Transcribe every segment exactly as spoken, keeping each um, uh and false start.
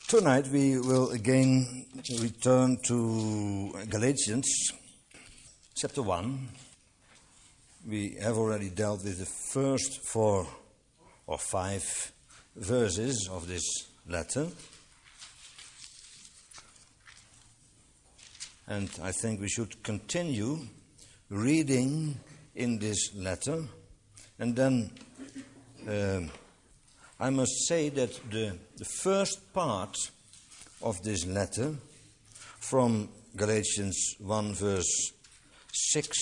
Tonight we will again return to Galatians chapter one. We have already dealt with the first four or five verses of this letter. And I think we should continue reading in this letter. And then uh, I must say that the, the first part of this letter, from Galatians one verse six,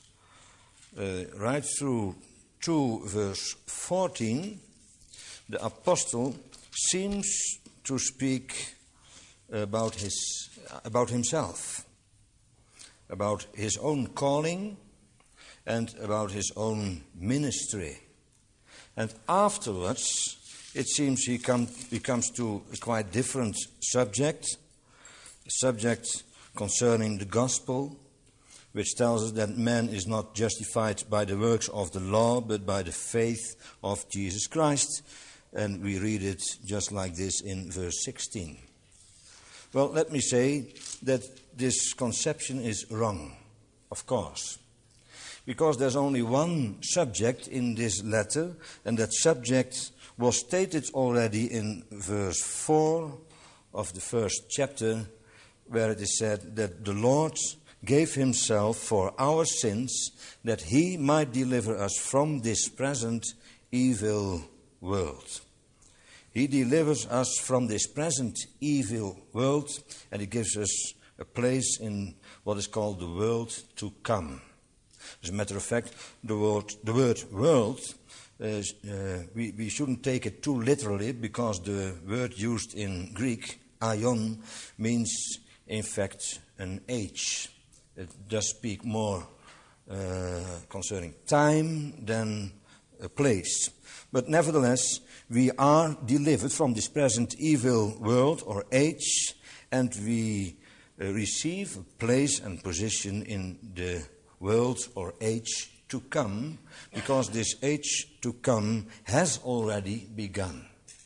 uh, right through two verse fourteen, the apostle seems to speak about his about himself, about his own calling and about his own ministry. And afterwards, it seems he, come, he comes to a quite different subject, a subject concerning the gospel, which tells us that man is not justified by the works of the law, but by the faith of Jesus Christ. And we read it just like this in verse sixteen. Well, let me say that this conception is wrong, of course, because there's only one subject in this letter, and that subject was stated already in verse four of the first chapter, where it is said that the Lord gave himself for our sins, that he might deliver us from this present evil world. He delivers us from this present evil world, and he gives us a place in what is called the world to come. As a matter of fact, the word, the word world, uh, uh, we, we shouldn't take it too literally, because the word used in Greek, aion, means in fact an age. It does speak more uh, concerning time than a place. But nevertheless, we are delivered from this present evil world or age, and we uh, receive a place and position in the world or age to come, because this age to come has already begun.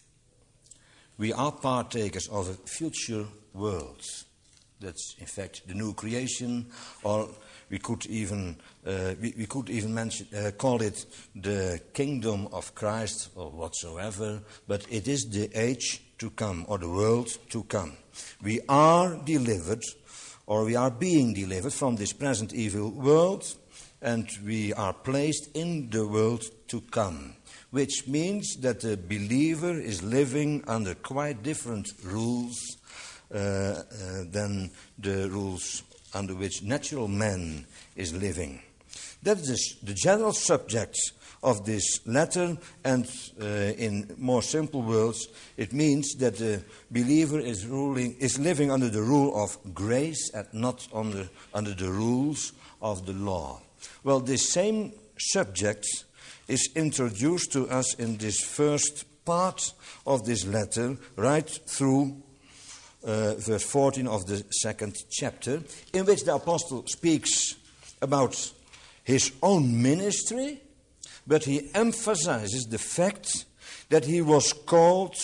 We are partakers of a future world. That's in fact the new creation, or we could even uh, we, we could even mention uh, call it the kingdom of Christ or whatsoever. But it is the age to come, or the world to come. We are delivered, or we are being delivered from this present evil world, and we are placed in the world to come, which means that the believer is living under quite different rules uh, uh, than the rules under which natural man is living. That is the general subject of this letter, and uh, in more simple words, it means that the believer is ruling, is living under the rule of grace and not under, under the rules of the law. Well, this same subject is introduced to us in this first part of this letter, right through uh, verse fourteen of the second chapter, in which the apostle speaks about his own ministry, but he emphasizes the fact that he was called,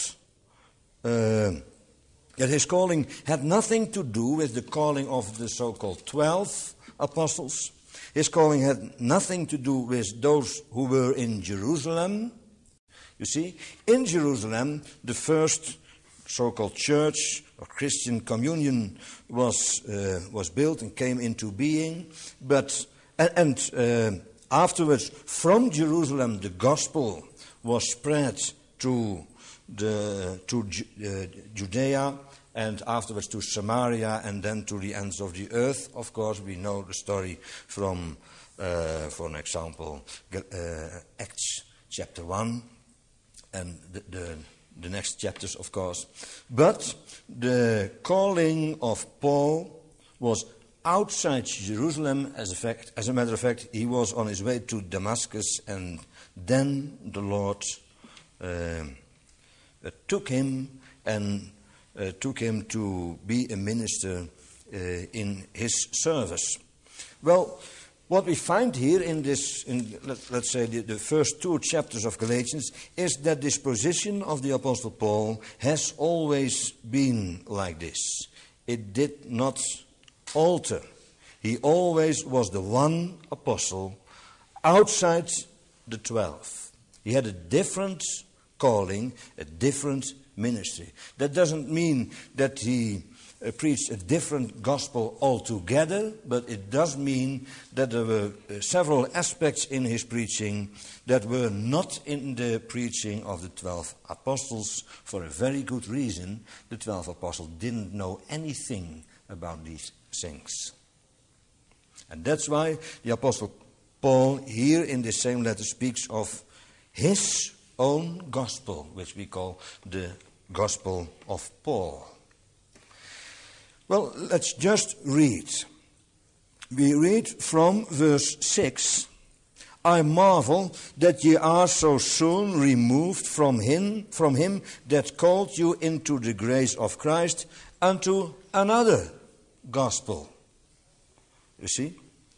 uh, that his calling had nothing to do with the calling of the so-called twelve apostles. His calling had nothing to do with those who were in Jerusalem. You see, in Jerusalem, the first so-called church or Christian communion was uh, was built and came into being. But and, and uh, afterwards, from Jerusalem, the gospel was spread to the to uh, Judea, and afterwards to Samaria, and then to the ends of the earth. Of course, we know the story from, uh, for an example, uh, Acts chapter one, and the, the, the next chapters, of course. But the calling of Paul was outside Jerusalem. As a fact, as a matter of fact, he was on his way to Damascus, and then the Lord uh, uh, took him and Uh, took him to be a minister uh, in his service. Well, what we find here in this, in, let, let's say, the, the first two chapters of Galatians, is that this position of the Apostle Paul has always been like this. It did not alter. He always was the one apostle outside the twelve. He had a different calling, a different ministry. That doesn't mean that he uh, preached a different gospel altogether, but it does mean that there were uh, several aspects in his preaching that were not in the preaching of the twelve apostles, for a very good reason. The twelve apostles didn't know anything about these things. And that's why the Apostle Paul here in the same letter speaks of his own gospel, which we call the Gospel of Paul. Well, let's just read. We read from verse six. I marvel that ye are so soon removed from him, from him that called you into the grace of Christ unto another gospel. You see?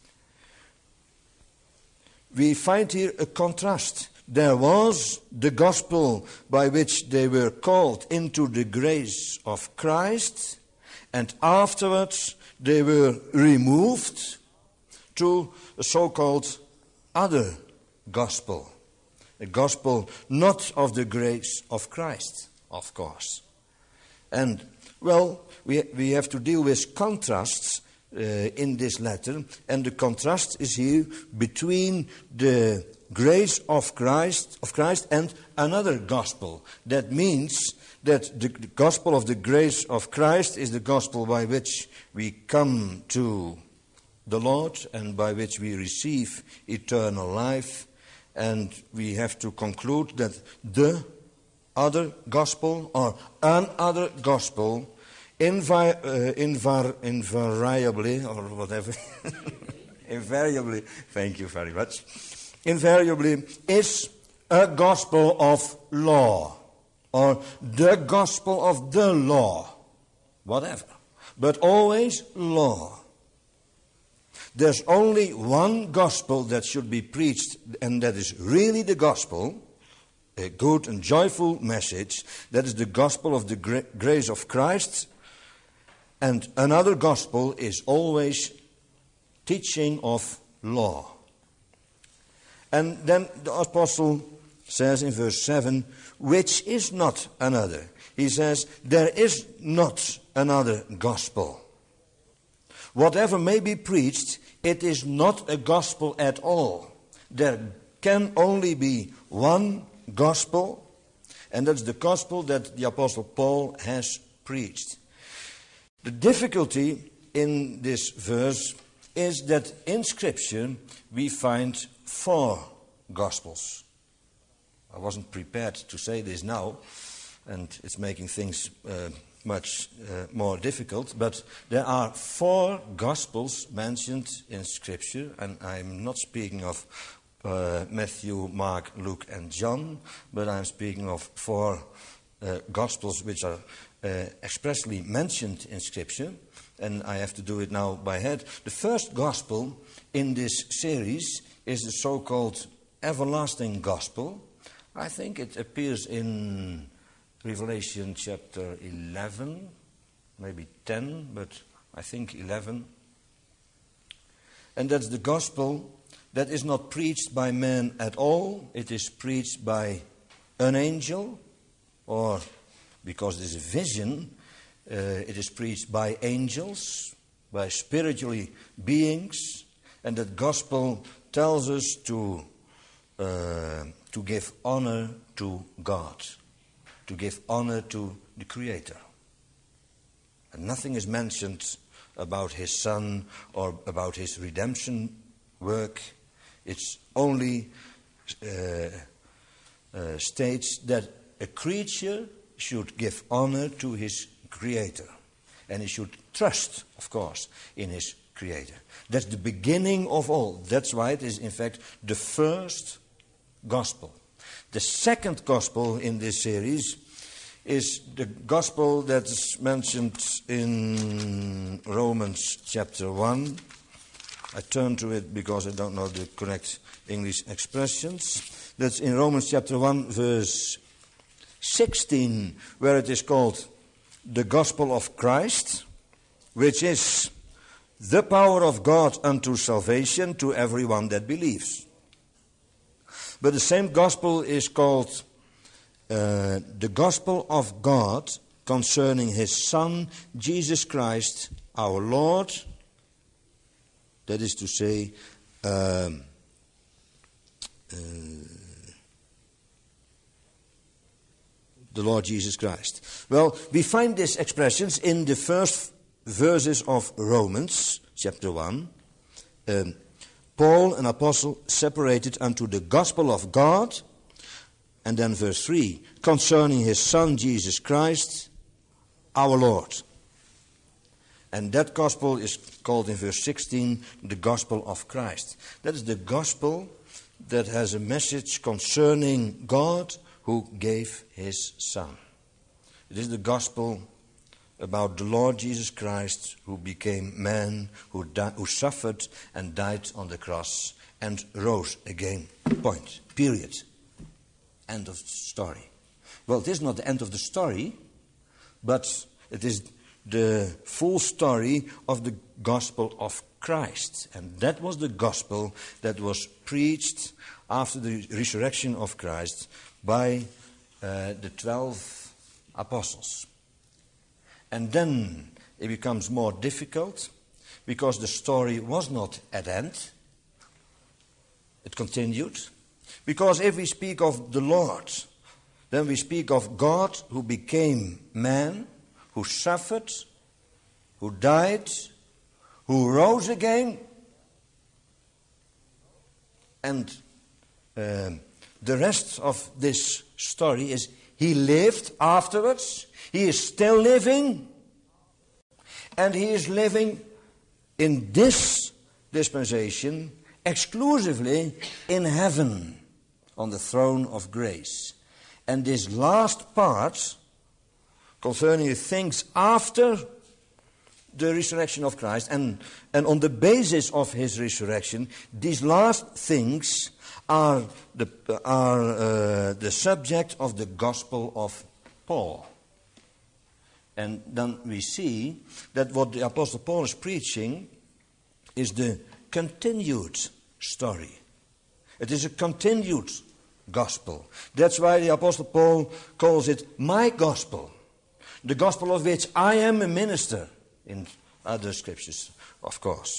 We find here a contrast. There was the gospel by which they were called into the grace of Christ, and afterwards they were removed to a so-called other gospel. A gospel not of the grace of Christ, of course. And, well, we, we have to deal with contrasts uh, in this letter, and the contrast is here between the grace of Christ, of Christ and another gospel. That means that the gospel of the grace of Christ is the gospel by which we come to the Lord and by which we receive eternal life. And we have to conclude that the other gospel or another gospel invi- uh, invar- invariably, or whatever, invariably, thank you very much, invariably is a gospel of law, or the gospel of the law, whatever, but always law. There's only one gospel that should be preached, and that is really the gospel, a good and joyful message. That is the gospel of the gra- grace of Christ. And another gospel is always teaching of law. And then the apostle says in verse seven, which is not another. He says, there is not another gospel. Whatever may be preached, it is not a gospel at all. There can only be one gospel, and that's the gospel that the Apostle Paul has preached. The difficulty in this verse is that in Scripture we find four gospels. I wasn't prepared to say this now, and it's making things uh, much uh, more difficult, but there are four gospels mentioned in Scripture, and I'm not speaking of uh, Matthew, Mark, Luke, and John, but I'm speaking of four uh, gospels which are uh, expressly mentioned in Scripture, and I have to do it now by head. The first gospel in this series is the so-called everlasting gospel. I think it appears in Revelation chapter eleven, maybe ten, but I think eleven. And that's the gospel that is not preached by man at all. It is preached by an angel, or because it is a vision, uh, it is preached by angels, by spiritually beings. And that gospel tells us to uh, to give honor to God, to give honor to the Creator. And nothing is mentioned about His Son or about His redemption work. It's only uh, uh, states that a creature should give honor to his Creator. And he should trust, of course, in his Creator. That's the beginning of all. That's why it is, in fact, the first gospel. The second gospel in this series is the gospel that's mentioned in Romans chapter one. I turn to it because I don't know the correct English expressions. That's in Romans chapter one, verse sixteen, where it is called the gospel of Christ, which is the power of God unto salvation to everyone that believes. But the same gospel is called uh, the gospel of God concerning his Son, Jesus Christ, our Lord. That is to say, um, uh, the Lord Jesus Christ. Well, we find these expressions in the first verses of Romans, chapter one. Um, Paul, an apostle, separated unto the gospel of God. And then verse three, concerning his Son, Jesus Christ, our Lord. And that gospel is called in verse sixteen, the gospel of Christ. That is the gospel that has a message concerning God who gave his Son. It is the gospel about the Lord Jesus Christ who became man, who, di- who suffered and died on the cross and rose again. Point. Period. End of story. Well, it is not the end of the story, but it is the full story of the gospel of Christ. And that was the gospel that was preached after the resurrection of Christ by uh, the twelve apostles. And then it becomes more difficult because the story was not at end. It continued. Because if we speak of the Lord, then we speak of God who became man, who suffered, who died, who rose again. And um, the rest of this story is he lived afterwards. He is still living. And he is living in this dispensation exclusively in heaven on the throne of grace. And this last part concerning the things after the resurrection of Christ and, and on the basis of his resurrection, these last things are the, are, uh, the subject of the gospel of Paul. And then we see that what the Apostle Paul is preaching is the continued story. It is a continued gospel. That's why the Apostle Paul calls it my gospel. The gospel of which I am a minister in other scriptures, of course.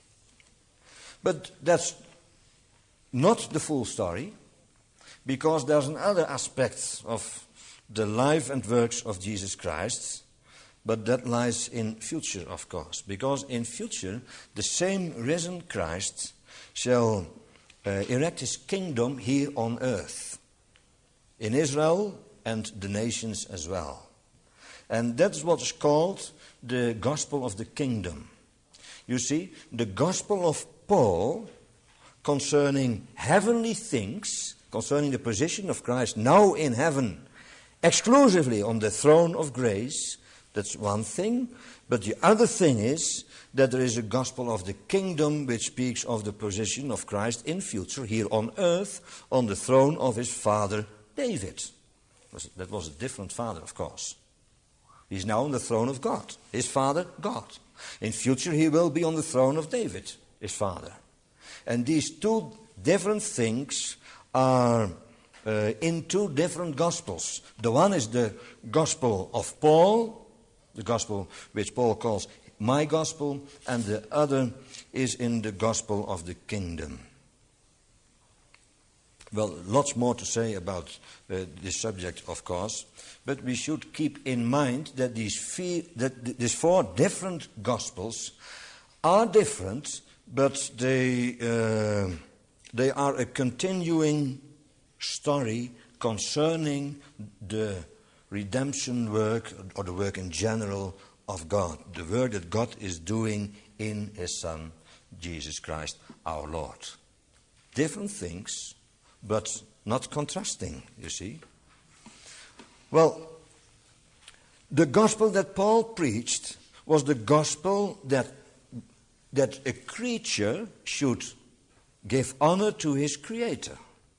But that's not the full story, because there's another aspect of the life and works of Jesus Christ, but that lies in future, of course, because in future the same risen Christ shall uh, erect his kingdom here on earth, in Israel and the nations as well. And that's what is called the gospel of the kingdom. You see, the gospel of Paul concerning heavenly things, concerning the position of Christ now in heaven, exclusively on the throne of grace, that's one thing. But the other thing is that there is a gospel of the kingdom which speaks of the position of Christ in future here on earth, on the throne of his father David. That was a different father, of course. He's now on the throne of God, his father God. In future he will be on the throne of David, his father. And these two different things are uh, in two different gospels. The one is the gospel of Paul, the gospel which Paul calls my gospel, and the other is in the gospel of the kingdom. Well, lots more to say about uh, this subject, of course, but we should keep in mind that these, few, that th- these four different gospels are different, but they, uh, they are a continuing story concerning the redemption work, or the work in general of God, the work that God is doing in his Son, Jesus Christ, our Lord. Different things, but not contrasting, you see. Well, the gospel that Paul preached was the gospel that that a creature should give honor to his creator.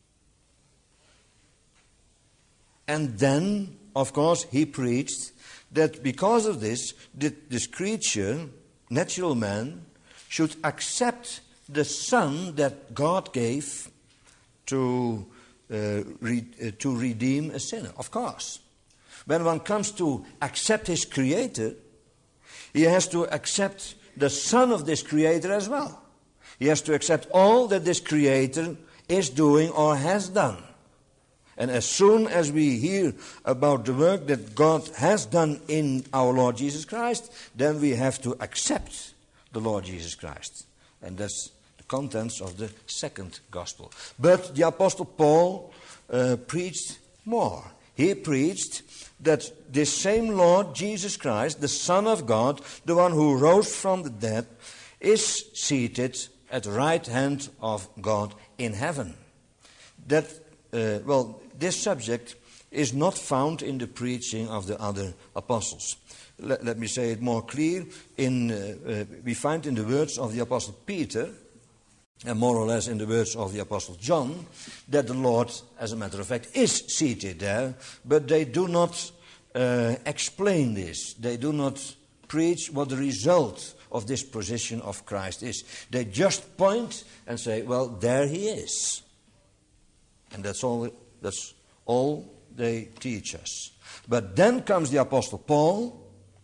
And then, of course, he preached that because of this, that this creature, natural man, should accept the Son that God gave to, uh, re- uh, to redeem a sinner. Of course. When one comes to accept his Creator, he has to accept the Son of this Creator as well. He has to accept all that this Creator is doing or has done. And as soon as we hear about the work that God has done in our Lord Jesus Christ, then we have to accept the Lord Jesus Christ. And that's the contents of the second gospel. But the Apostle Paul uh, preached more. He preached that this same Lord Jesus Christ, the Son of God, the one who rose from the dead, is seated at the right hand of God in heaven. That, uh, well, this subject is not found in the preaching of the other apostles. Let, let me say it more clear. In, uh, uh, we find in the words of the Apostle Peter, and more or less in the words of the Apostle John, that the Lord, as a matter of fact, is seated there, but they do not uh, explain this. They do not preach what the result of this position of Christ is. They just point and say, well, there he is. And that's all, that's all they teach us. But then comes the Apostle Paul,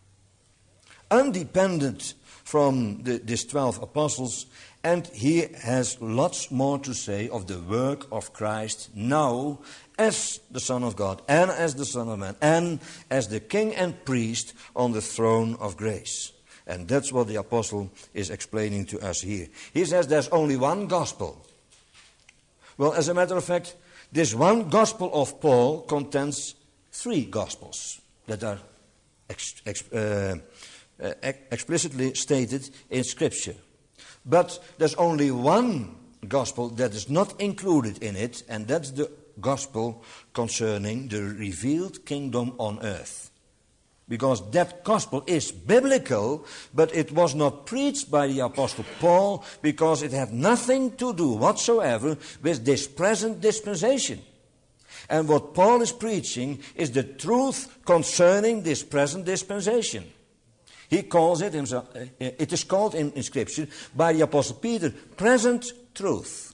independent from the, these twelve apostles, and he has lots more to say of the work of Christ now as the Son of God and as the Son of Man and as the King and Priest on the throne of grace. And that's what the apostle is explaining to us here. He says there's only one gospel. Well, as a matter of fact, this one gospel of Paul contains three gospels that are ex- ex- uh, uh, explicitly stated in Scripture. But there's only one gospel that is not included in it, and that's the gospel concerning the revealed kingdom on earth. Because that gospel is biblical, but it was not preached by the Apostle Paul because it had nothing to do whatsoever with this present dispensation. And what Paul is preaching is the truth concerning this present dispensation. He calls it himself, it is called in, in Scripture by the Apostle Peter, present truth.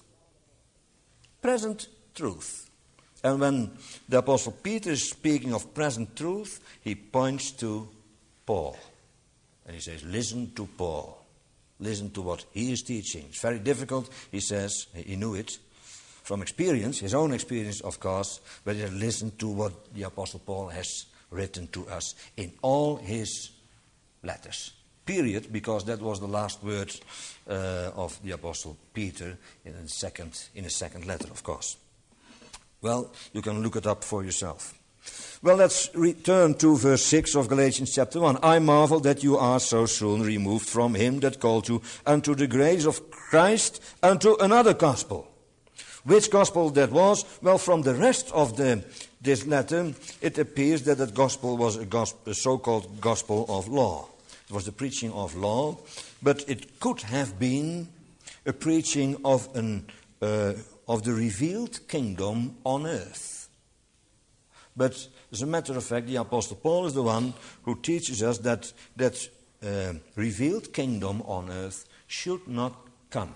Present truth. And when the Apostle Peter is speaking of present truth, he points to Paul. And he says, listen to Paul. Listen to what he is teaching. It's very difficult, he says, he knew it from experience, his own experience, of course, but he said, listen to what the Apostle Paul has written to us in all his letters. Period, because that was the last word uh, of the Apostle Peter in the second, in the second letter, of course. Well, you can look it up for yourself. Well, let's return to verse six of Galatians chapter one. I marvel that you are so soon removed from him that called you unto the grace of Christ unto another gospel. Which gospel that was? Well, from the rest of the this letter, it appears that that gospel was a, gospel, a so-called gospel of law. It was the preaching of law, but it could have been a preaching of an uh, of the revealed kingdom on earth. But as a matter of fact, the Apostle Paul is the one who teaches us that that uh, revealed kingdom on earth should not come.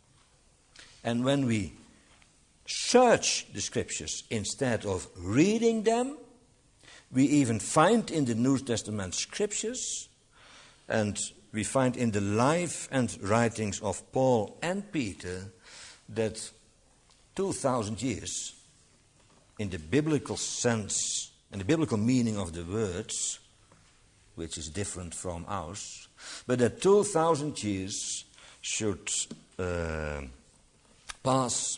And when we search the Scriptures instead of reading them, we even find in the New Testament Scriptures, and we find in the life and writings of Paul and Peter, that two thousand years, in the biblical sense, and the biblical meaning of the words, which is different from ours, but that two thousand years should uh, pass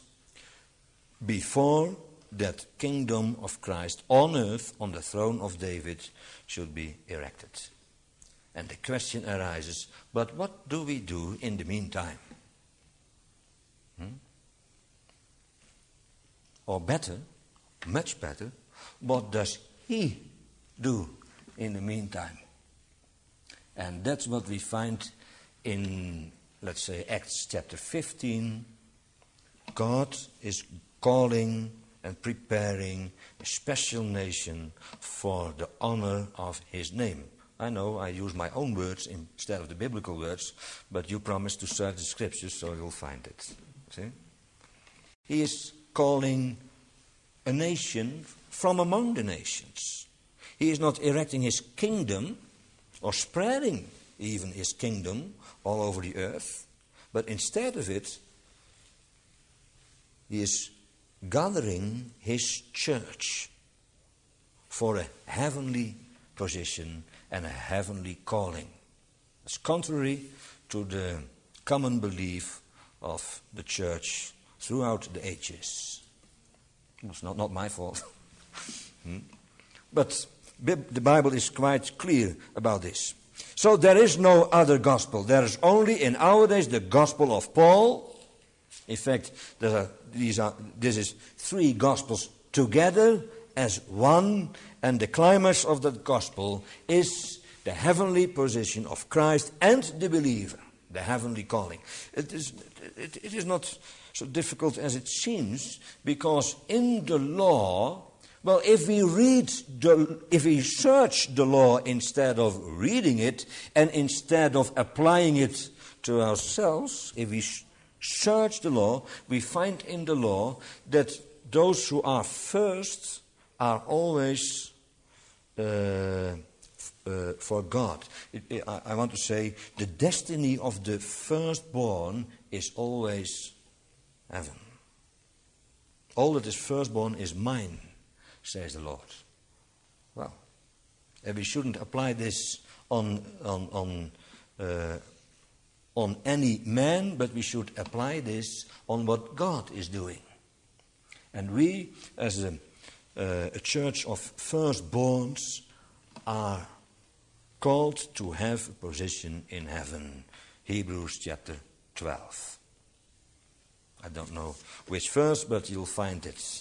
before that kingdom of Christ on earth, on the throne of David, should be erected. And the question arises, but what do we do in the meantime? Hmm? Or better, much better, what does he do in the meantime? And that's what we find in let's say, Acts chapter fifteen, God is calling and preparing a special nation for the honor of his name. I know I use my own words instead of the biblical words, but you promised to search the scriptures, so you'll find it. See? He is calling a nation from among the nations. He is not erecting his kingdom or spreading even his kingdom all over the earth, but instead of it, he is gathering his church for a heavenly position and a heavenly calling. It's contrary to the common belief of the church throughout the ages. It's not, not my fault. hmm? But the Bible is quite clear about this. So there is no other gospel. There is only in our days the gospel of Paul. In fact, there are, these are, this is three gospels together as one, and the climax of that gospel is the heavenly position of Christ and the believer, the heavenly calling. It is, it, it is not so difficult as it seems, because in the law, well, if we read, the, if we search the law instead of reading it, and instead of applying it to ourselves, if we search the law, we find in the law that those who are first are always uh, uh, for God. It, it, I, I want to say the destiny of the firstborn is always heaven. All that is firstborn is mine, says the Lord. Well, and we shouldn't apply this on on on uh, on any man, but we should apply this on what God is doing. And we, as a, uh, a church of firstborns, are called to have a position in heaven. Hebrews chapter twelve. I don't know which verse, but you'll find it.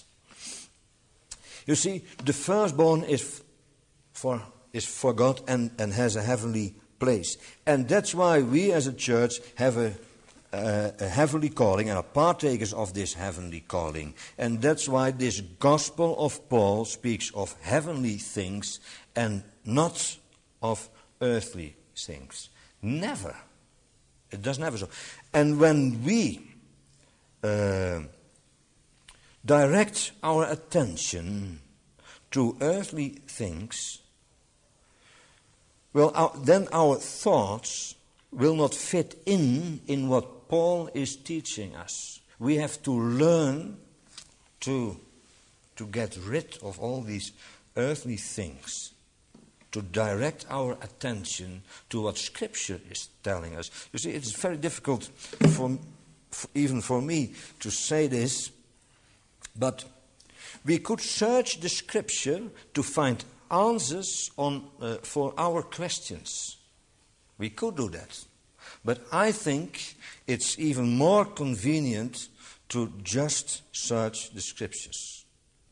You see, the firstborn is for is for God and, and has a heavenly place. And that's why we as a church have a, uh, a heavenly calling and are partakers of this heavenly calling. And that's why this gospel of Paul speaks of heavenly things and not of earthly things. Never. It does never so. And when we uh, direct our attention to earthly things, well, our, then our thoughts will not fit in in what Paul is teaching us. We have to learn to, to get rid of all these earthly things, to direct our attention to what Scripture is telling us. You see, it's very difficult for, for even for me to say this, but we could search the Scripture to find answers on uh, for our questions. We could do that. But I think it's even more convenient to just search the Scriptures.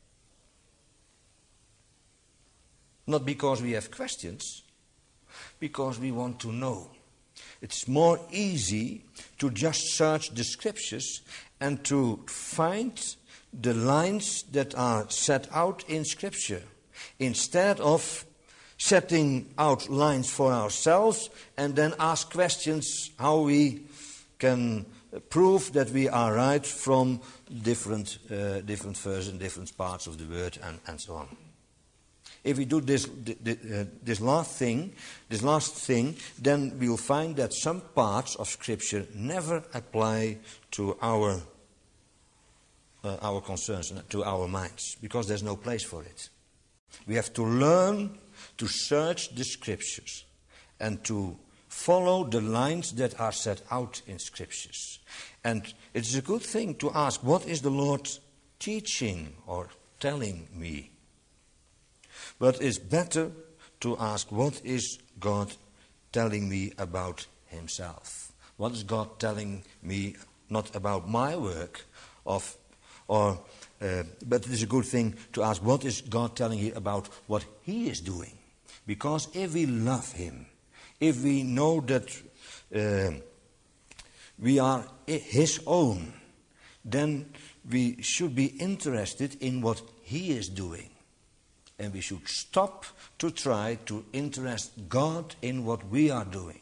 Not because we have questions, because we want to know. It's more easy to just search the Scriptures and to find the lines that are set out in Scripture, instead of setting out lines for ourselves and then ask questions how we can prove that we are right from different uh, different verses and different parts of the word and, and so on. If we do this uh, this last thing, this last thing, then we'll find that some parts of Scripture never apply to our uh, our concerns, to our minds, because there's no place for it. We have to learn to search the Scriptures and to follow the lines that are set out in Scriptures. And it's a good thing to ask, what is the Lord teaching or telling me? But it's better to ask, what is God telling me about Himself? What is God telling me, not about my work, of, or uh, but it is a good thing to ask, what is God telling you about what He is doing? Because if we love Him, if we know that uh, we are his own, then we should be interested in what he is doing. And we should stop to try to interest God in what we are doing.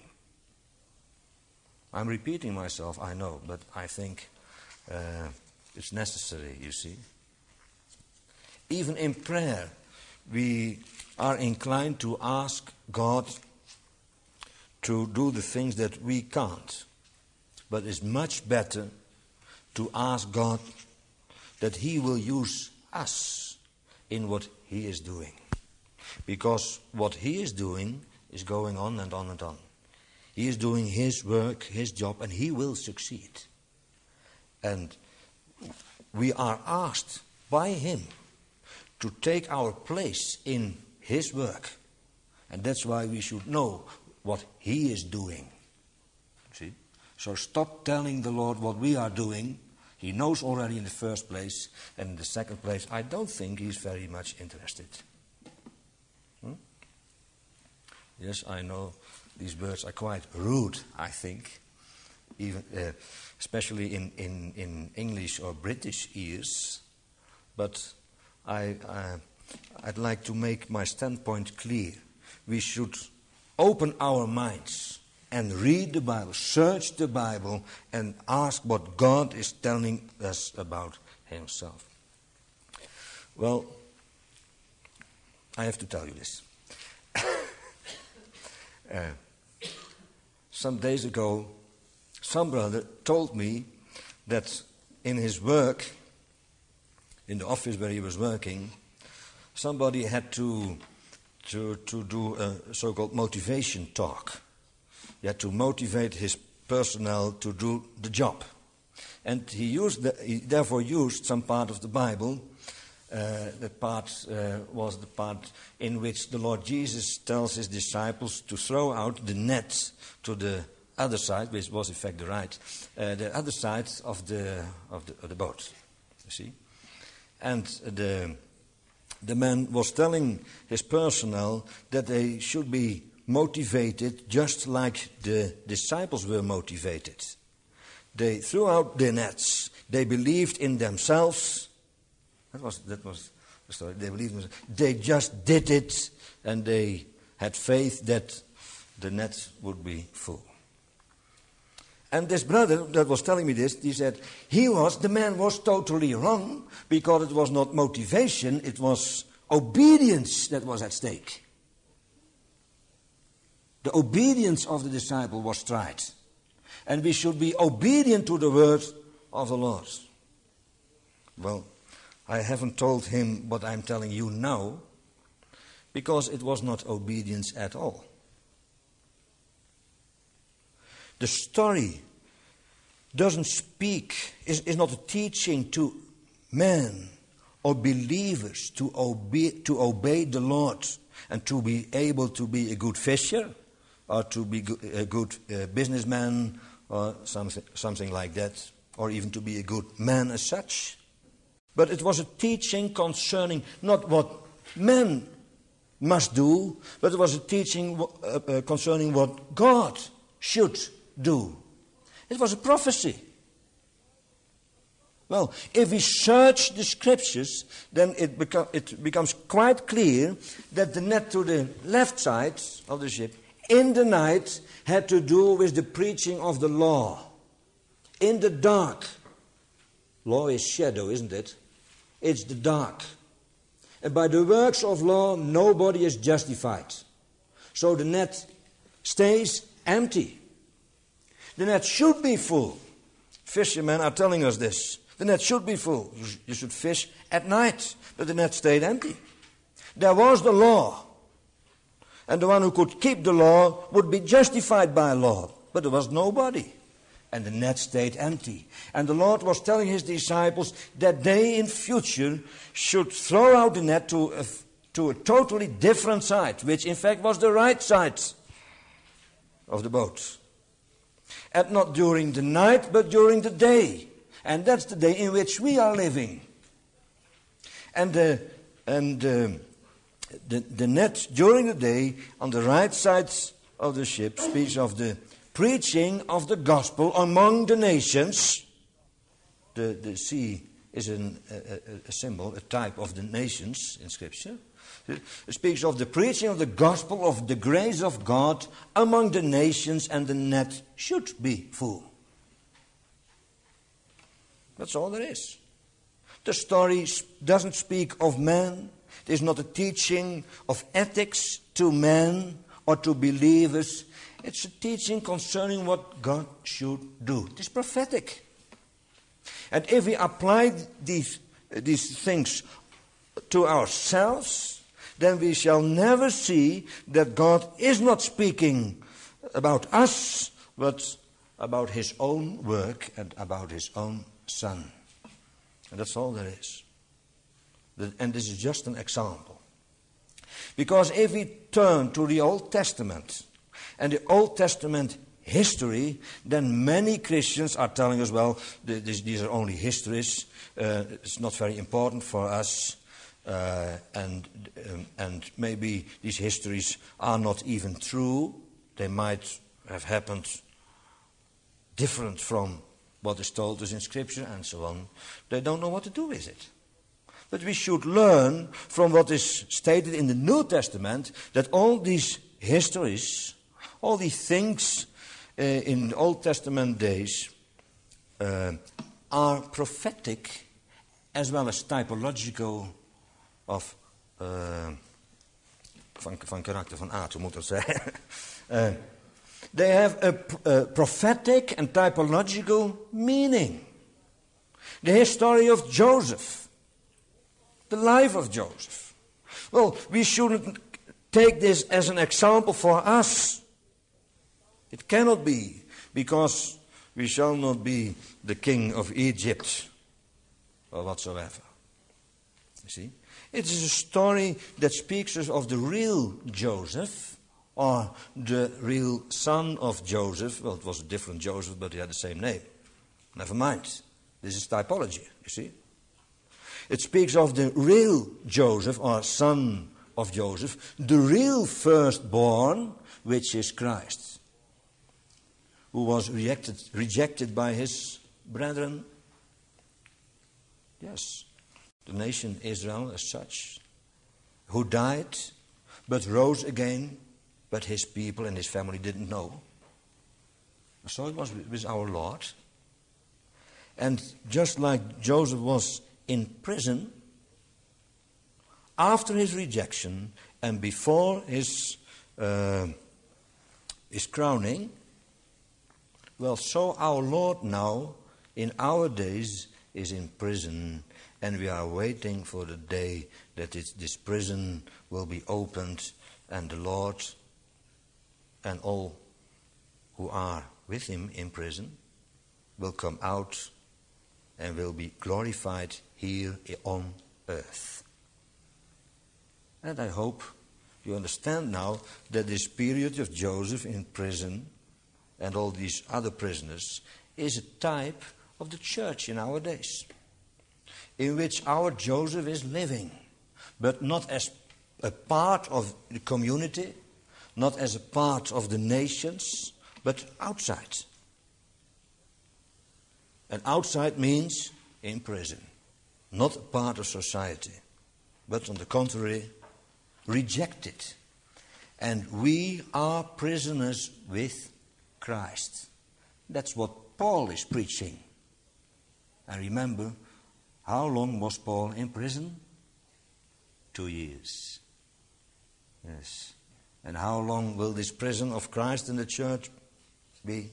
I'm repeating myself, I know, but I think uh, it's necessary, you see. Even in prayer, we are inclined to ask God to do the things that we can't. But it's much better to ask God that he will use us in what he is doing. Because what he is doing is going on and on and on. He is doing his work, his job, and he will succeed. And we are asked by him to take our place in his work. And that's why we should know what he is doing. See? So stop telling the Lord what we are doing. He knows already in the first place. And in the second place, I don't think he's very much interested. Hmm? Yes, I know these words are quite rude, I think. Even, uh, especially in, in, in English or British ears. But I, uh, I'd like to make my standpoint clear. We should open our minds and read the Bible, search the Bible, and ask what God is telling us about himself. Well, I have to tell you this. uh, some days ago, some brother told me that in his work, in the office where he was working, somebody had to to to do a so-called motivation talk. He had to motivate his personnel to do the job, and he used the, he therefore used some part of the Bible. Uh, that part uh, was the part in which the Lord Jesus tells his disciples to throw out the net to the other side, which was in fact the right, uh, the other side of the of the, of the boat. You see, and the the man was telling his personnel that they should be motivated just like the disciples were motivated. They threw out their nets. They believed in themselves. That was that was the story. They believed in themselves. They just did it, and they had faith that the net would be full. And this brother that was telling me this, he said, he was, the man was totally wrong, because it was not motivation, it was obedience that was at stake. The obedience of the disciple was tried. And we should be obedient to the word of the Lord. Well, I haven't told him what I'm telling you now, because it was not obedience at all. The story doesn't speak, is, is not a teaching to men or believers to obey, to obey the Lord and to be able to be a good fisher or to be a good uh, businessman or something, something like that, or even to be a good man as such. But it was a teaching concerning not what men must do, but it was a teaching uh, uh, concerning what God should do. It was a prophecy. Well, if we search the scriptures, then it, beco- it becomes quite clear that the net to the left side of the ship in the night had to do with the preaching of the law. In the dark. Law is shadow, isn't it? It's the dark. And by the works of law, nobody is justified. So the net stays empty. The net should be full. Fishermen are telling us this. The net should be full. You should fish at night. But the net stayed empty. There was the law. And the one who could keep the law would be justified by law. But there was nobody. And the net stayed empty. And the Lord was telling his disciples that they in future should throw out the net to a, to a totally different side, which in fact was the right side of the boat. And not during the night, but during the day. And that's the day in which we are living. And the, and the, the, the net during the day on the right side of the ship speaks of the preaching of the gospel among the nations. The, the sea is an, a, a symbol, a type of the nations in Scripture. It speaks of the preaching of the gospel of the grace of God among the nations, and the net should be full. That's all there is. The story doesn't speak of man. It is not a teaching of ethics to men or to believers. It's a teaching concerning what God should do. It is prophetic. And if we apply these, these things to ourselves, then we shall never see that God is not speaking about us, but about his own work and about his own Son. And that's all there is. And this is just an example. Because if we turn to the Old Testament and the Old Testament history, then many Christians are telling us, well, this, these are only histories, uh, it's not very important for us, uh, and, um, and maybe these histories are not even true. They might have happened different from what is told us in Scripture and so on. They don't know what to do with it. But we should learn from what is stated in the New Testament that all these histories, all these things uh, in the Old Testament days uh, are prophetic as well as typological of uh, van, van karakter van aard, hoe moet dat zeggen? uh, they have a, a prophetic and typological meaning. The history of Joseph, the life of Joseph. Well, we shouldn't take this as an example for us. It cannot be, because we shall not be the king of Egypt or whatsoever. You see? It is a story that speaks us of the real Joseph, or the real son of Joseph. Well, it was a different Joseph, but he had the same name. Never mind. This is typology, you see. It speaks of the real Joseph, or son of Joseph, the real firstborn, which is Christ, who was rejected, rejected by his brethren. Yes, the nation Israel as such, who died, but rose again, but his people and his family didn't know. So it was with our Lord. And just like Joseph was in prison, after his rejection and before his, uh, his crowning, well, so our Lord now, in our days, is in prison, and we are waiting for the day that it, this prison will be opened, and the Lord and all who are with him in prison will come out and will be glorified here on earth. And I hope you understand now that this period of Joseph in prison and all these other prisoners is a type of the church in our days, in which our Joseph is living, but not as a part of the community, not as a part of the nations, but outside. And outside means in prison, not a part of society, but on the contrary, rejected. And we are prisoners with Christ. That's what Paul is preaching. And remember, how long was Paul in prison? Two years. Yes. And how long will this prison of Christ in the church be?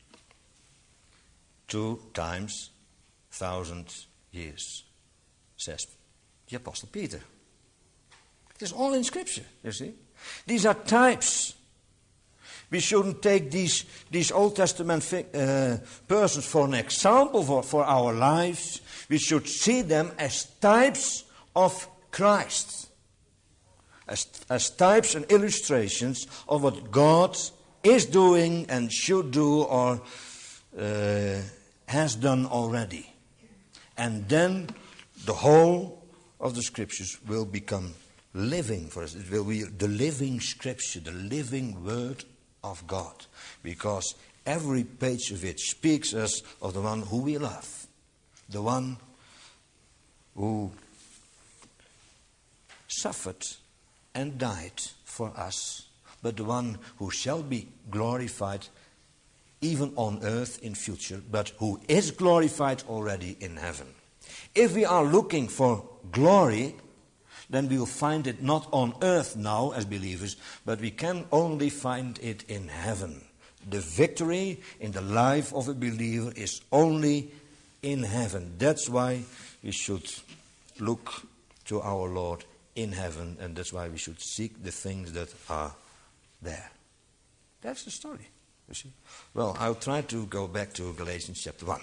Two times thousand years, says the Apostle Peter. It is all in Scripture, you see. These are types. We shouldn't take these, these Old Testament uh, persons for an example for, for our lives. We should see them as types of Christ. As, as types and illustrations of what God is doing and should do or uh, has done already. And then the whole of the Scriptures will become living for us. It will be the living Scripture, the living Word of God. Because every page of it speaks us of the one who we love, the one who suffered and died for us, but the one who shall be glorified even on earth in future, but who is glorified already in heaven. If we are looking for glory, then we will find it not on earth now as believers, but we can only find it in heaven. The victory in the life of a believer is only in heaven. That's why we should look to our Lord in heaven, and that's why we should seek the things that are there. That's the story, you see. Well, I'll try to go back to Galatians chapter one.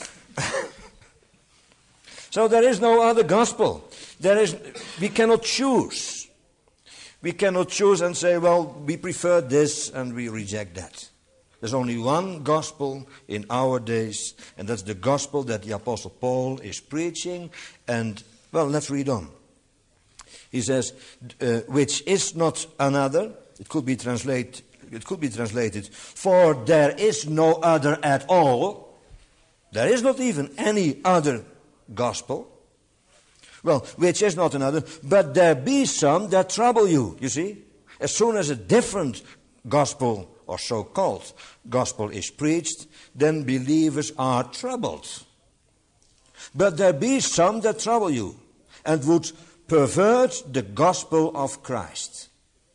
So there is no other gospel. There is, we cannot choose. We cannot choose and say, well, we prefer this and we reject that. There's only one gospel in our days, and that's the gospel that the Apostle Paul is preaching. And, well, let's read on. He says, uh, which is not another. It could be translate, it could be translated, for there is no other at all. There is not even any other gospel. Well, which is not another, but there be some that trouble you, you see. As soon as a different gospel, or so-called gospel, is preached, then believers are troubled. But there be some that trouble you, and would pervert the gospel of Christ.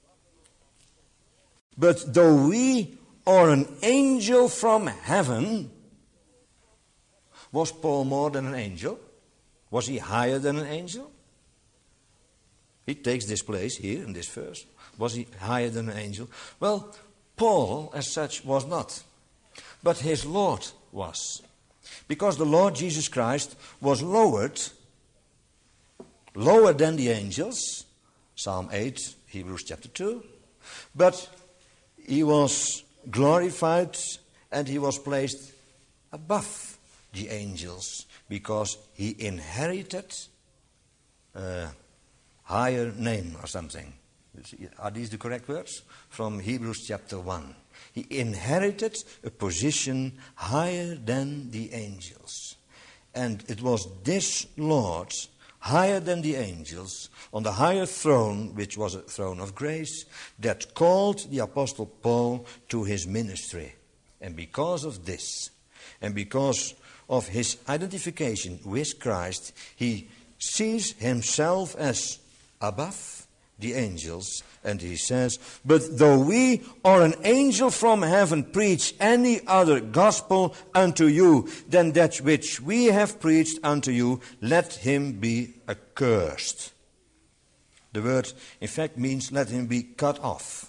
But though we are an angel from heaven, was Paul more than an angel? Was he higher than an angel? He takes this place here in this verse. Was he higher than an angel? Well, Paul as such was not. But his Lord was. Because the Lord Jesus Christ was lowered, lower than the angels, Psalm eight, Hebrews chapter two. But he was glorified and he was placed above the angels, because he inherited a higher name or something. Are these the correct words? From Hebrews chapter one. He inherited a position higher than the angels. And it was this Lord, higher than the angels, on the higher throne, which was a throne of grace, that called the Apostle Paul to his ministry. And because of this, and because of his identification with Christ, he sees himself as above the angels, and he says, but though we or an angel from heaven preach any other gospel unto you than that which we have preached unto you, let him be accursed. The word, in fact, means let him be cut off.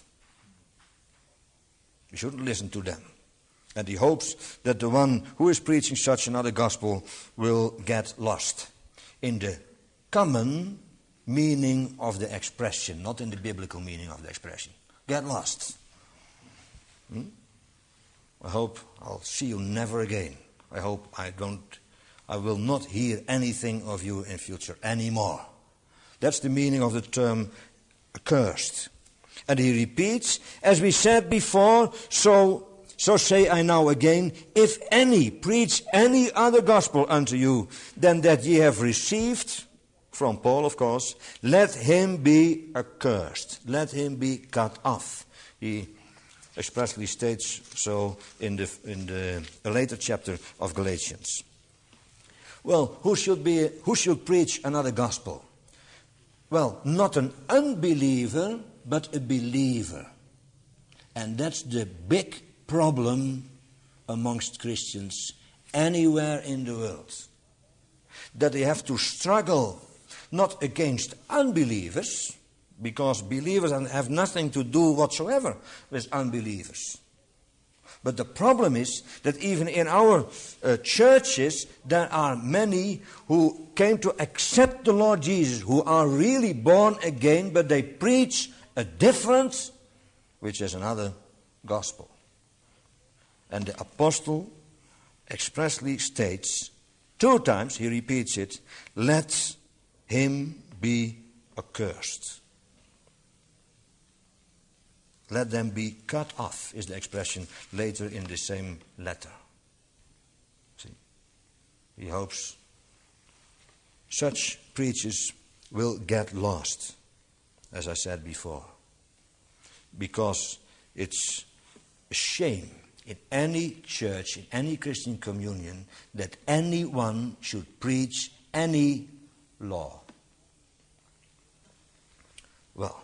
You shouldn't listen to them. And he hopes that the one who is preaching such another gospel will get lost in the common meaning of the expression, not in the biblical meaning of the expression. Get lost. Hmm? I hope I'll see you never again. I hope I don't, I will not hear anything of you in future anymore. That's the meaning of the term accursed. And he repeats, as we said before, so So say I now again, if any preach any other gospel unto you than that ye have received, from Paul of course, let him be accursed, let him be cut off. He expressly states so in the in the a later chapter of Galatians. Well, who should be who should preach another gospel? Well, not an unbeliever, but a believer. And that's the big problem amongst Christians anywhere in the world. That they have to struggle not against unbelievers, because believers have nothing to do whatsoever with unbelievers. But the problem is that even in our uh, churches there are many who came to accept the Lord Jesus, who are really born again, but they preach a different, which is another gospel. And the apostle expressly states, two times he repeats it, let him be accursed. let them be cut off, is the expression later in the same letter. See, he hopes such preachers will get lost, as I said before, because it's a shame in any church, in any Christian communion, that anyone should preach any law. Well,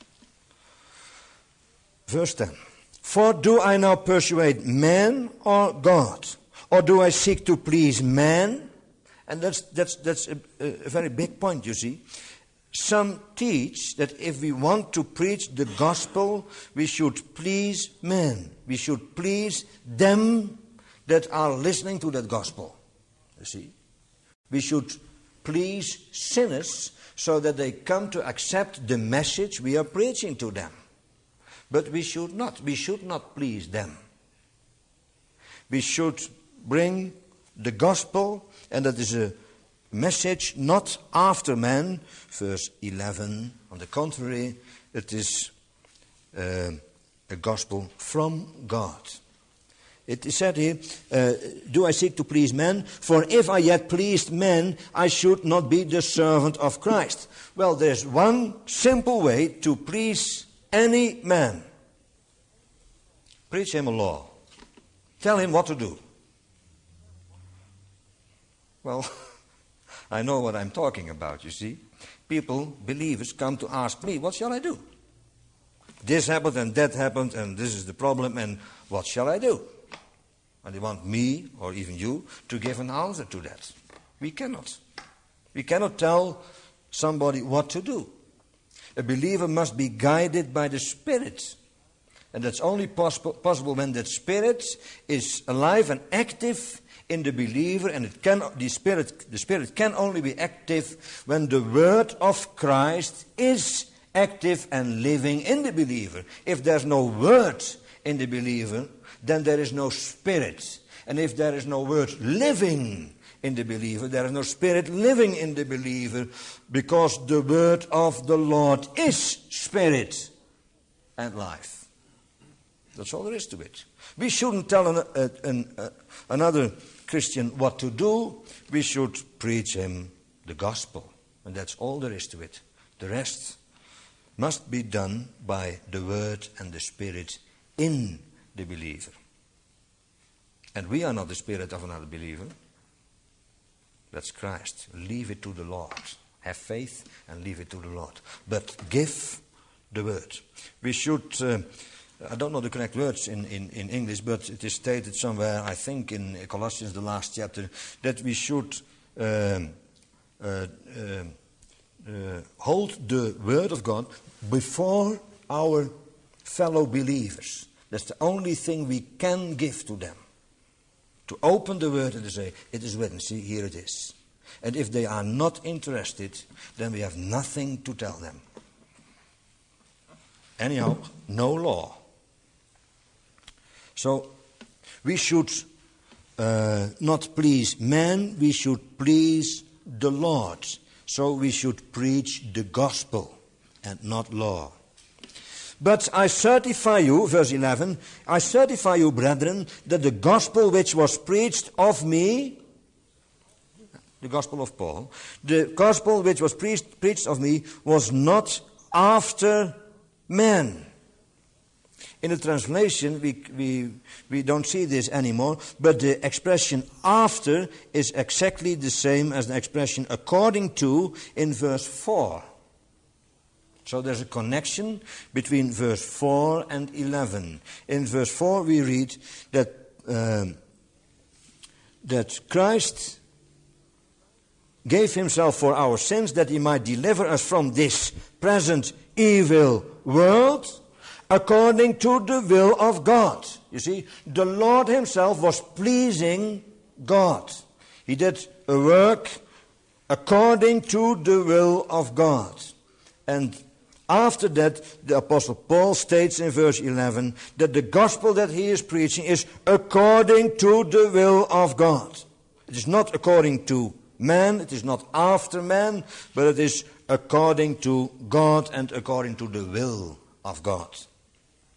verse ten. For do I now persuade man or God? Or do I seek to please man? And that's, that's, that's a, a very big point, you see. Some teach that if we want to preach the gospel, we should please men. We should please them that are listening to that gospel. You see? We should please sinners so that they come to accept the message we are preaching to them. But we should not. We should not please them. We should bring the gospel, and that is a message not after man. Verse eleven, on the contrary, it is uh, a gospel from God. It is said here, uh, do I seek to please men? For if I yet pleased men, I should not be the servant of Christ. Well, there's one simple way to please any man. Preach him a law. Tell him what to do. Well, I know what I'm talking about, you see. People, believers, come to ask me, what shall I do? This happened and that happened and this is the problem and what shall I do? And they want me, or even you, to give an answer to that. We cannot. We cannot tell somebody what to do. A believer must be guided by the Spirit. And that's only possible, possible when that Spirit is alive and active in the believer, and it can, the Spirit, the Spirit can only be active when the Word of Christ is active and living in the believer. If there's no Word in the believer, then there is no Spirit. And if there is no Word living in the believer, there is no Spirit living in the believer, because the Word of the Lord is Spirit and life. That's all there is to it. We shouldn't tell an, uh, an, uh, another Christian what to do. We should preach him the gospel. And that's all there is to it. The rest must be done by the Word and the Spirit in the believer. And we are not the spirit of another believer. That's Christ. Leave it to the Lord. Have faith and leave it to the Lord. But give the word. We should, uh, I don't know the correct words in, in, in English, but it is stated somewhere, I think in Colossians, the last chapter, that we should um, uh, uh, uh, hold the word of God before our fellow believers. That's the only thing we can give to them. To open the word and to say, it is written, see, here it is. And if they are not interested, then we have nothing to tell them. Anyhow, no law. So, we should uh, not please man, we should please the Lord. So we should preach the gospel and not law. But I certify you, verse eleven, I certify you, brethren, that the gospel which was preached of me, the gospel of Paul, the gospel which was preached, preached of me was not after men. In the translation, we, we, we don't see this anymore, but the expression after is exactly the same as the expression according to in verse four. So there's a connection between verse four and eleven. In verse four we read that, um, that Christ gave himself for our sins that he might deliver us from this present evil world according to the will of God. You see, the Lord himself was pleasing God. He did a work according to the will of God. And after that, the Apostle Paul states in verse eleven that the gospel that he is preaching is according to the will of God. It is not according to man, it is not after man, but it is according to God and according to the will of God.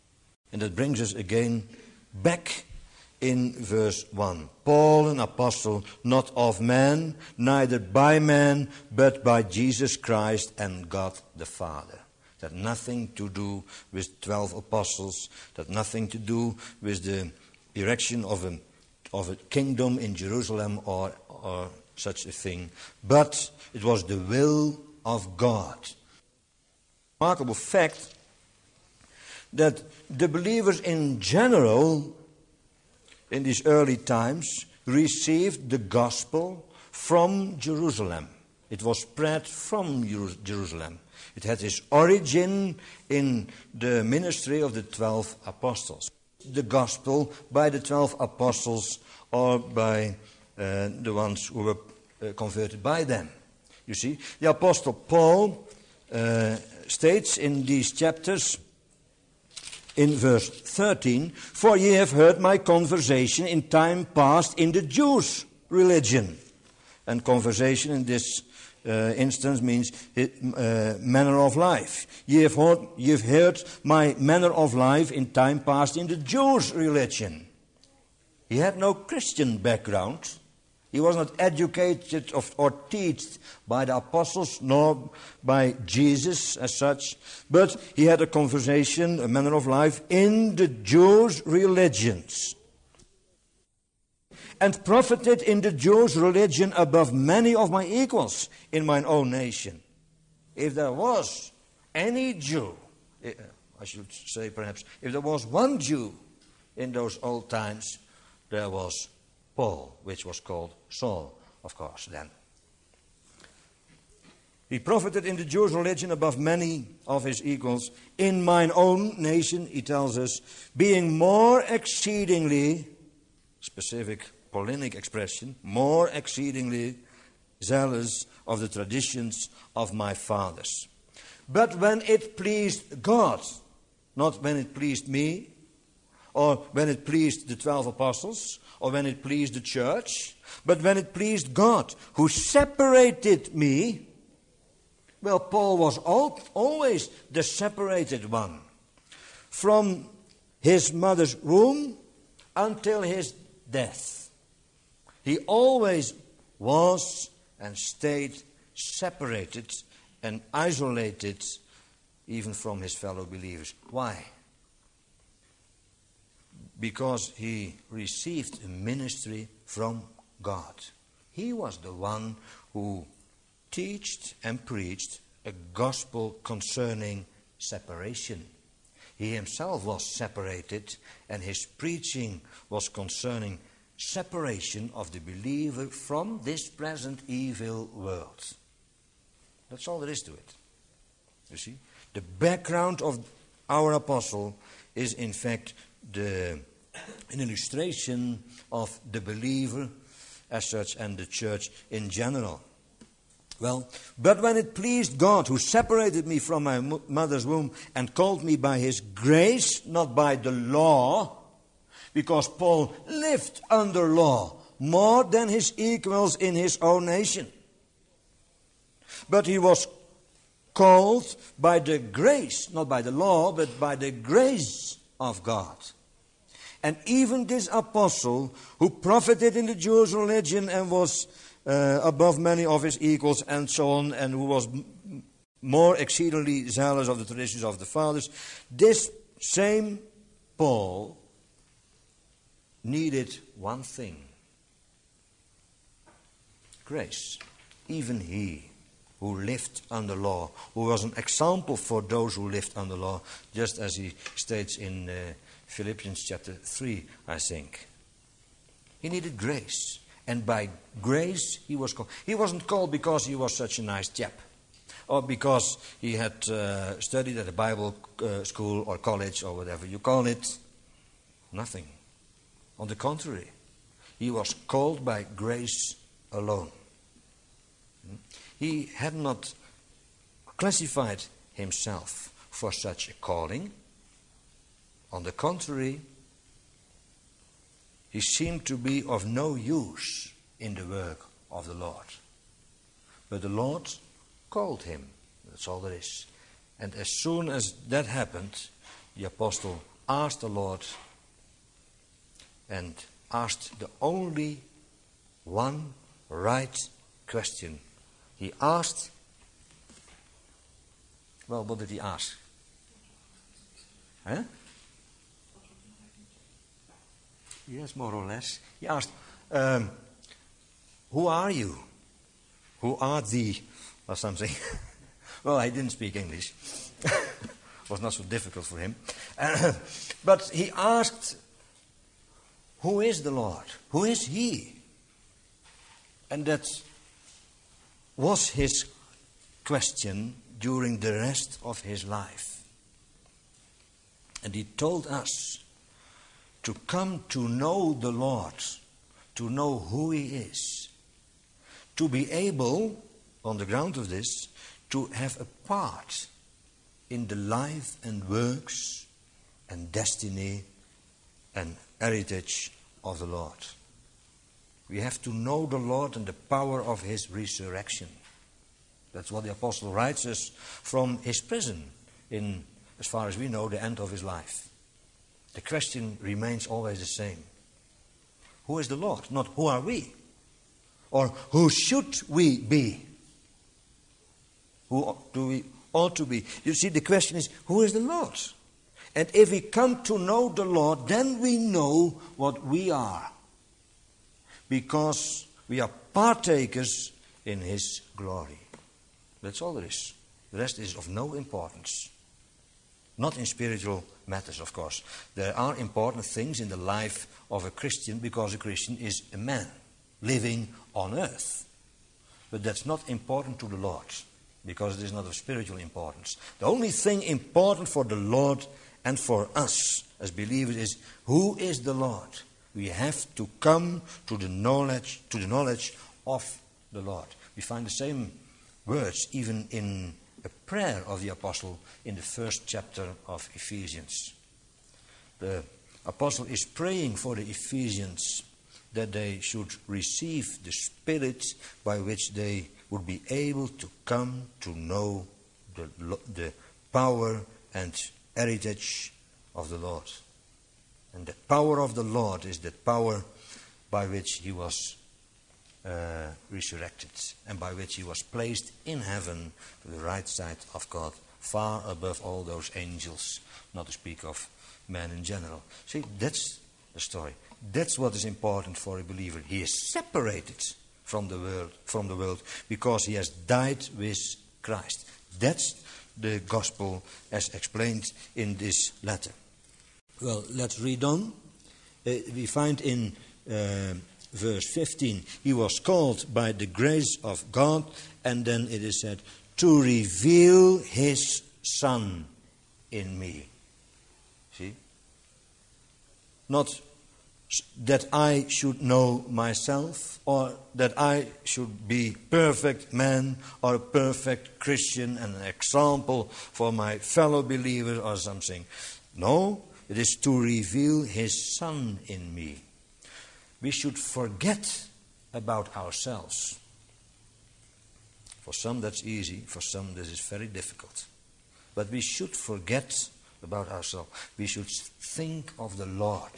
And that brings us again back in verse one. Paul, an apostle, not of man, neither by man, but by Jesus Christ and God the Father. That had nothing to do with twelve apostles. That had nothing to do with the erection of a, of a kingdom in Jerusalem or, or such a thing. But it was the will of God. Remarkable fact that the believers in general in these early times received the gospel from Jerusalem. It was spread from Jerusalem. It had its origin in the ministry of the twelve apostles. The gospel by the twelve apostles or by uh, the ones who were uh, converted by them. You see, the apostle Paul uh, states in these chapters, in verse thirteen, "For ye have heard my conversation in time past in the Jews' religion." And conversation in this uh, instance means uh, manner of life. Ye have, heard, ye have heard my manner of life in time past in the Jews' religion. He had no Christian background. He was not educated of, or taught by the apostles, nor by Jesus as such. But he had a conversation, a manner of life in the Jews' religions. And profited in the Jews' religion above many of my equals in mine own nation. If there was any Jew, I should say perhaps, if there was one Jew in those old times, there was Paul, which was called Saul, of course, then. He profited in the Jews' religion above many of his equals. In mine own nation, he tells us, being more exceedingly, specific Paulinic expression, more exceedingly zealous of the traditions of my fathers. But when it pleased God, not when it pleased me, or when it pleased the twelve apostles, or when it pleased the church, but when it pleased God, who separated me. Well, Paul was all, always the separated one. From his mother's womb until his death. He always was and stayed separated and isolated even from his fellow believers. Why? Because he received a ministry from God. He was the one who taught and preached a gospel concerning separation. He himself was separated, and his preaching was concerning separation of the believer from this present evil world. That's all there is to it. You see? The background of our apostle is in fact the, an illustration of the believer as such and the church in general. Well, but when it pleased God, who separated me from my mother's womb and called me by his grace, not by the law, because Paul lived under law more than his equals in his own nation. But he was called by the grace, not by the law, but by the grace of God. And even this apostle, who profited in the Jewish religion and was uh, above many of his equals and so on, and who was m- more exceedingly zealous of the traditions of the fathers, this same Paul needed one thing: grace. Even he who lived under law, who was an example for those who lived under law, just as he states in uh, Philippians chapter three, I think. He needed grace. And by grace he was called. He wasn't called because he was such a nice chap, or because he had uh, studied at a Bible uh, school or college or whatever you call it. Nothing. On the contrary, he was called by grace alone. He had not classified himself for such a calling. On the contrary, he seemed to be of no use in the work of the Lord. But the Lord called him. That's all there is. And as soon as that happened, the apostle asked the Lord and asked the only one right question. He asked, well, what did he ask? Huh? Yes, more or less. He asked, um, who are you? Who are thee? Or something. Well, I didn't speak English. It was not so difficult for him. Uh, but he asked, who is the Lord? Who is he? And that was his question during the rest of his life. And he told us to come to know the Lord, to know who he is, to be able, on the ground of this, to have a part in the life and works and destiny and heritage of the Lord. We have to know the Lord and the power of his resurrection. That's what the apostle writes us from his prison in, as far as we know, the end of his life. The question remains always the same. Who is the Lord? Not who are we? Or who should we be? Who do we ought to be? You see, the question is, who is the Lord? And if we come to know the Lord, then we know what we are. Because we are partakers in his glory. That's all there is. The rest is of no importance. Not in spiritual matters, of course. There are important things in the life of a Christian, because a Christian is a man living on earth. But that's not important to the Lord, because it is not of spiritual importance. The only thing important for the Lord and for us as believers is, who is the Lord? We have to come to the knowledge, to the knowledge of the Lord. We find the same words even in a prayer of the apostle in the first chapter of Ephesians. The apostle is praying for the Ephesians that they should receive the Spirit by which they would be able to come to know the, the power and heritage of the Lord. And the power of the Lord is the power by which he was uh, resurrected and by which he was placed in heaven to the right side of God, far above all those angels, not to speak of men in general. See, that's the story. That's what is important for a believer. He is separated from the world, from the world because he has died with Christ. That's the gospel as explained in this letter. Well, let's read on. Uh, we find in uh, verse fifteen, he was called by the grace of God, and then it is said, to reveal his Son in me. See? Not that I should know myself, or that I should be perfect man or a perfect Christian and an example for my fellow believers or something. No, it is to reveal his Son in me. We should forget about ourselves. For some that's easy, for some this is very difficult. But we should forget about ourselves. We should think of the Lord.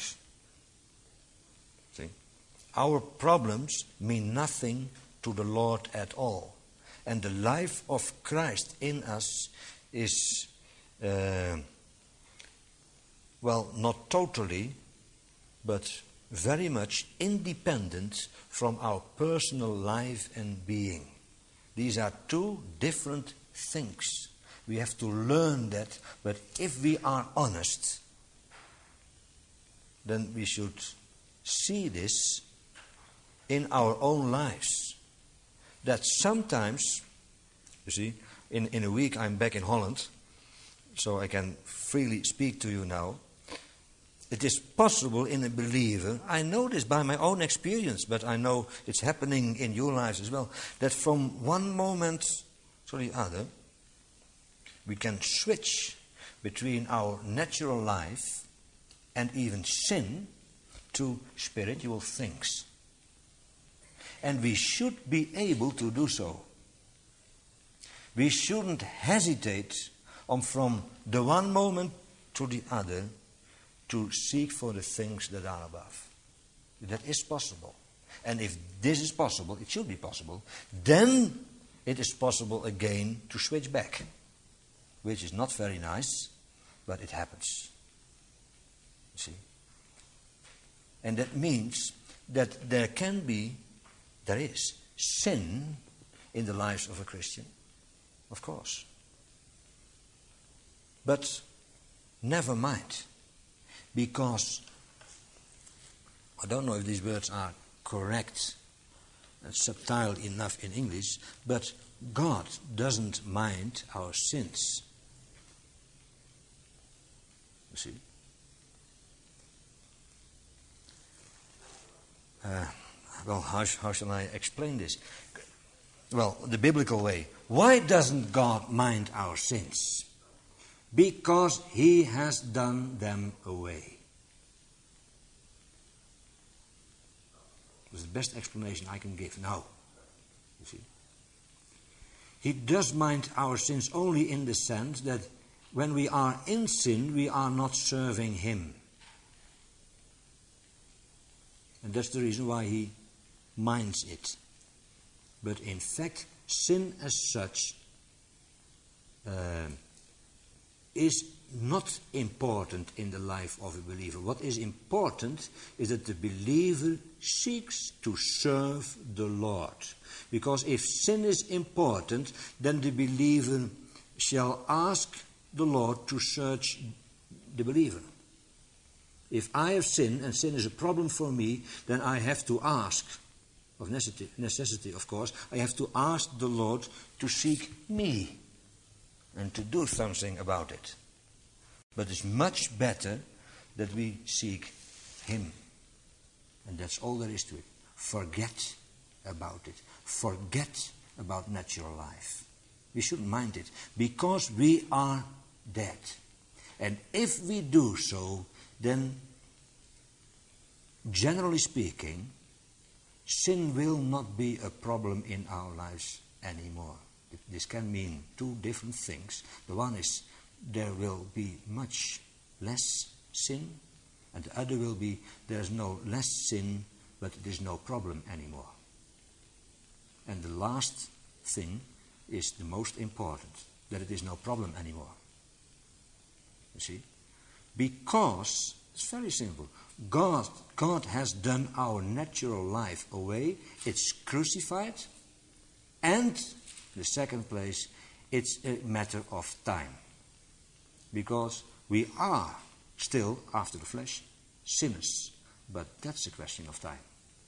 See? Our problems mean nothing to the Lord at all. And the life of Christ in us is, uh, well, not totally, but very much independent from our personal life and being. These are two different things. We have to learn that, but if we are honest, then we should see this in our own lives. That sometimes, you see, in, in a week I'm back in Holland, so I can freely speak to you now. It is possible in a believer, I know this by my own experience, but I know it's happening in your lives as well, that from one moment to the other, we can switch between our natural life and even sin to spiritual things. And we should be able to do so. We shouldn't hesitate on from the one moment to the other to seek for the things that are above. That is possible. And if this is possible, it should be possible, then it is possible again to switch back, which is not very nice, but it happens. You see? And that means that there can be, there is, sin in the lives of a Christian, of course. But never mind, because I don't know if these words are correct and subtle enough in English, but God doesn't mind our sins. You see? Uh, well, how, how shall I explain this? Well, the biblical way. Why doesn't God mind our sins? Because He has done them away. That's the best explanation I can give now. You see? He does mind our sins only in the sense that when we are in sin, we are not serving Him. And that's the reason why He minds it. But in fact, sin as such uh, is not important in the life of a believer. What is important is that the believer seeks to serve the Lord. Because if sin is important, then the believer shall ask the Lord to search the believer. If I have sinned and sin is a problem for me, then I have to ask, of necessity, necessity of course, I have to ask the Lord to seek me and to do something about it. But it's much better that we seek Him. And that's all there is to it. Forget about it. Forget about natural life. We shouldn't mind it, because we are dead. And if we do so, then, generally speaking, sin will not be a problem in our lives anymore. This can mean two different things. The one is there will be much less sin, and the other will be there's no less sin, but it is no problem anymore. And the last thing is the most important, that it is no problem anymore. You see? Because, it's very simple, God, God has done our natural life away. It's crucified. And, in the second place, it's a matter of time. Because we are still, after the flesh, sinners. But that's a question of time.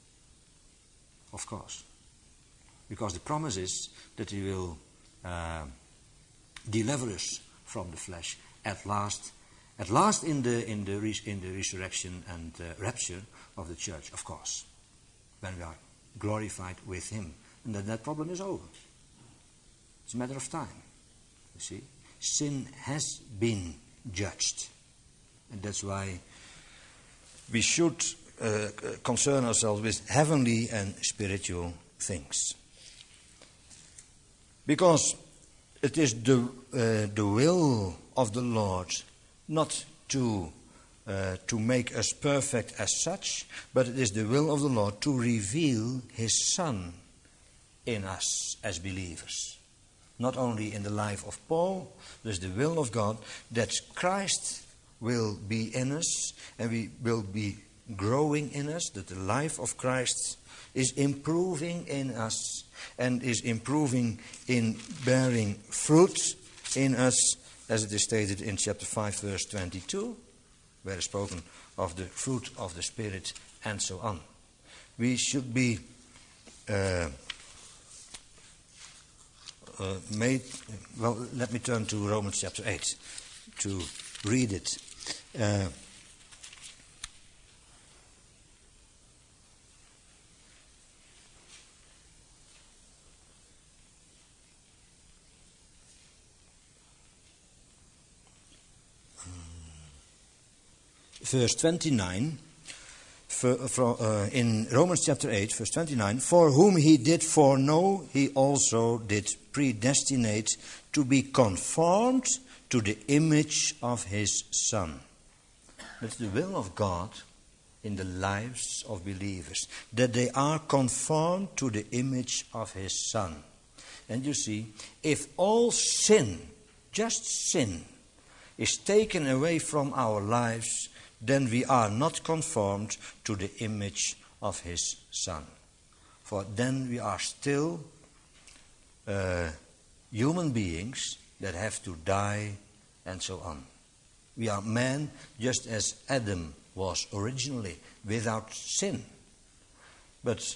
Of course. Because the promise is that He will uh, deliver us from the flesh at last. At last in the, in the, res- in the resurrection and uh, rapture of the church, of course. When we are glorified with Him. And then that problem is over. It's a matter of time. You see? Sin has been judged. And that's why we should uh, concern ourselves with heavenly and spiritual things. Because it is the, uh, the will of the Lord not to, uh, to make us perfect as such, but it is the will of the Lord to reveal His Son in us as believers. Not only in the life of Paul, there's the will of God that Christ will be in us and we will be growing in us, that the life of Christ is improving in us and is improving in bearing fruit in us, as it is stated in chapter five, verse twenty-two, where is spoken of the fruit of the Spirit and so on. We should be uh, uh, made, well, let me turn to Romans chapter eight to read it. Uh, Verse twenty-nine, for, for, uh, in Romans chapter eight, verse twenty-nine, for whom He did foreknow, He also did predestinate to be conformed to the image of His Son. That's the will of God in the lives of believers, that they are conformed to the image of His Son. And you see, if all sin, just sin, is taken away from our lives, then we are not conformed to the image of His Son. For then we are still uh, human beings that have to die and so on. We are men just as Adam was originally, without sin. But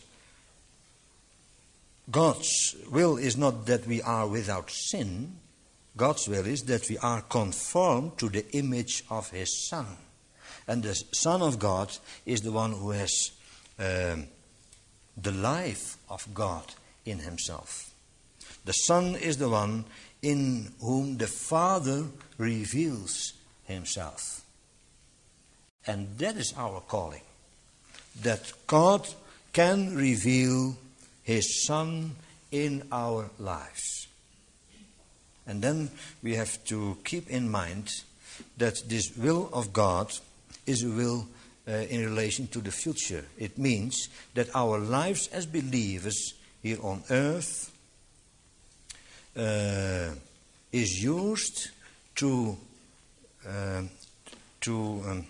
God's will is not that we are without sin. God's will is that we are conformed to the image of His Son. And the Son of God is the one who has um, the life of God in Himself. The Son is the one in whom the Father reveals Himself. And that is our calling. That God can reveal His Son in our lives. And then we have to keep in mind that this will of God is a will uh, in relation to the future. It means that our lives as believers here on earth uh, is used to uh, to um,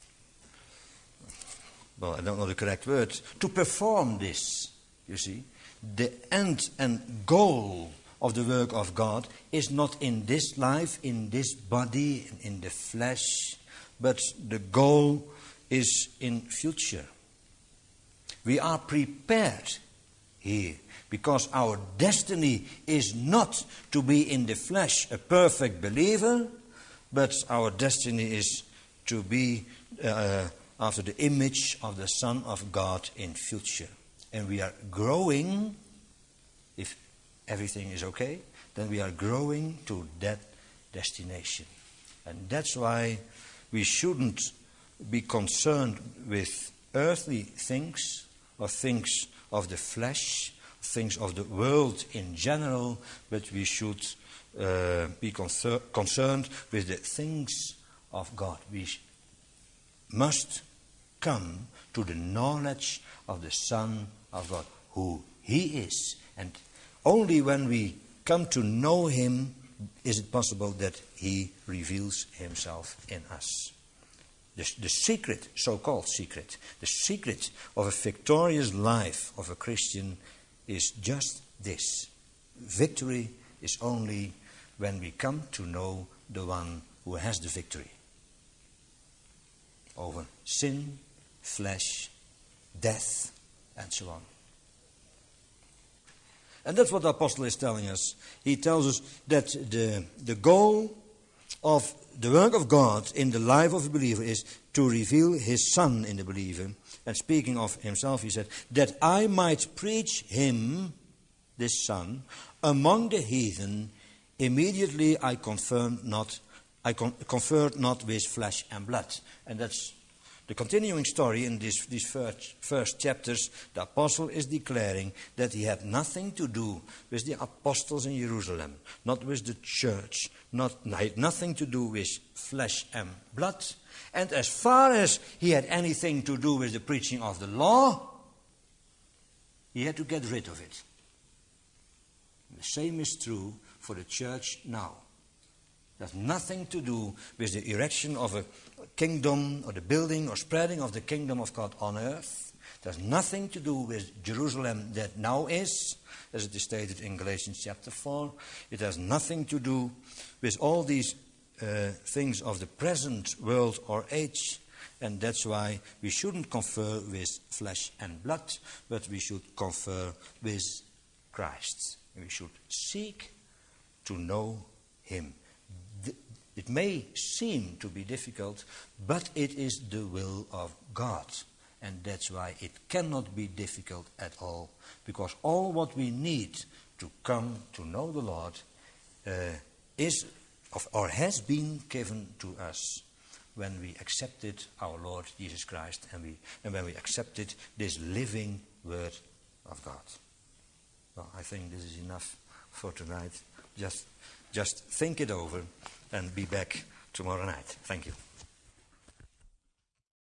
well, I don't know the correct word, to perform this. You see, the end and goal of the work of God is not in this life, in this body, in the flesh, but the goal is in future. We are prepared here because our destiny is not to be in the flesh a perfect believer, but our destiny is to be uh, after the image of the Son of God in future. And we are growing, if everything is okay, then we are growing to that destination. And that's why we shouldn't be concerned with earthly things or things of the flesh, things of the world in general, but we should uh, be concer- concerned with the things of God. We sh- must come to the knowledge of the Son of God, who He is. And only when we come to know Him is it possible that He reveals Himself in us. The, the secret, so-called secret, the secret of a victorious life of a Christian is just this. Victory is only when we come to know the one who has the victory over sin, flesh, death, and so on. And that's what the apostle is telling us. He tells us that the, the goal of the work of God in the life of a believer is to reveal His Son in the believer. And speaking of Himself, He said, that I might preach Him, this Son, among the heathen, immediately I confirmed not, I con- conferred not with flesh and blood. And that's the continuing story in this, these first, first chapters. The apostle is declaring that he had nothing to do with the apostles in Jerusalem, not with the church, not, had nothing to do with flesh and blood. And as far as he had anything to do with the preaching of the law, he had to get rid of it. The same is true for the church now. It has nothing to do with the erection of a kingdom or the building or spreading of the kingdom of God on earth. It has nothing to do with Jerusalem that now is, as it is stated in Galatians chapter four. It has nothing to do with all these uh, things of the present world or age. And that's why we shouldn't confer with flesh and blood, but we should confer with Christ. We should seek to know Him. It may seem to be difficult, but it is the will of God. And that's why it cannot be difficult at all. Because all what we need to come to know the Lord uh, is of, or has been given to us when we accepted our Lord Jesus Christ and, we, and when we accepted this living Word of God. Well, I think this is enough for tonight. Just, just think it over and be back tomorrow night. Thank you.